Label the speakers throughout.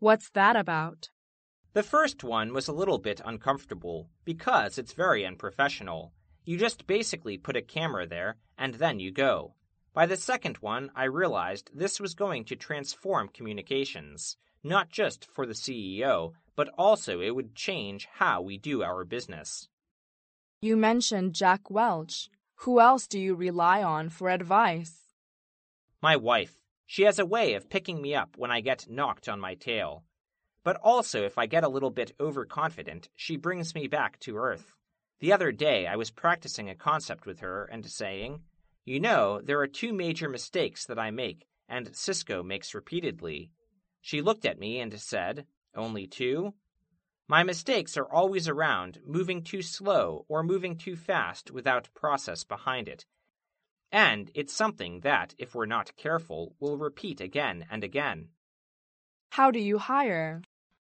Speaker 1: What's that about?
Speaker 2: The first one was a little bit uncomfortable because it's very unprofessional. You just basically put a camera there and then you go. By the second one, I realized this was going to transform communications, not just for the CEO, but also it would change how we do our business.
Speaker 1: You mentioned Jack Welch. Who else do you rely on for advice?
Speaker 2: My wife. She has a way of picking me up when I get knocked on my tail. But also, if I get a little bit overconfident, she brings me back to earth. The other day, I was practicing a concept with her and saying, "You know, there are two major mistakes that I make, and Cisco makes repeatedly." She looked at me and said, "Only two?" My mistakes are always around moving too slow or moving too fast without process behind it. And it's something that, if we're not careful, we'll repeat again and again.
Speaker 1: How do you hire?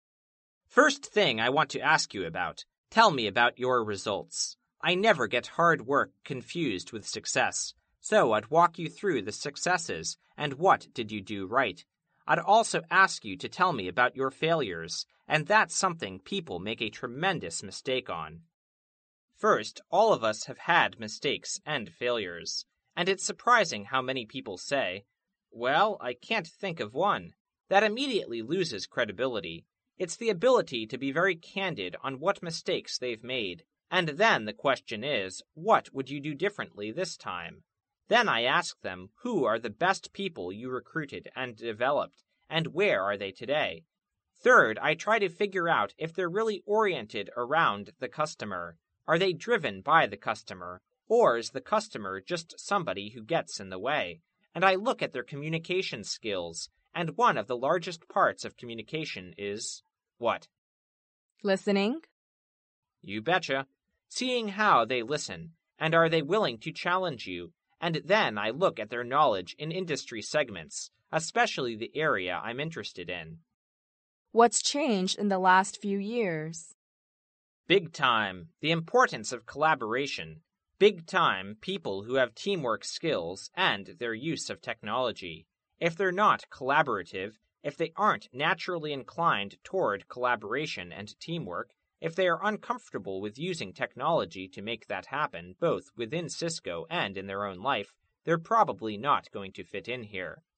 Speaker 2: First thing I want to ask you about. Tell me about your results. I never get hard work confused with success, so I'd walk you through the successes and what did you do right. I'd also ask you to tell me about your failures, and that's something people make a tremendous mistake on. First, all of us have had mistakes and failures, and it's surprising how many people say, "Well, I can't think of one." That immediately loses credibility. It's the ability to be very candid on what mistakes they've made, and then the question is, what would you do differently this time? Then I ask them, who are the best people you recruited and developed, and where are they today? Third, I try to figure out if they're really oriented around the customer. Are they driven by the customer, or is the customer just somebody who gets in the way? And I look at their communication skills, and one of the largest parts of communication is what?
Speaker 1: Listening?
Speaker 2: You betcha. Seeing how they listen, and are they willing to challenge you? And then I look at their knowledge in industry segments, especially the area I'm interested in.
Speaker 1: What's changed in the last few years?
Speaker 2: Big time. The importance of collaboration. Big time people who have teamwork skills and their use of technology. If they're not collaborative, if they aren't naturally inclined toward collaboration and teamwork, if they are uncomfortable with using technology to make that happen, both within Cisco and in their own life, they're probably not going to fit in here.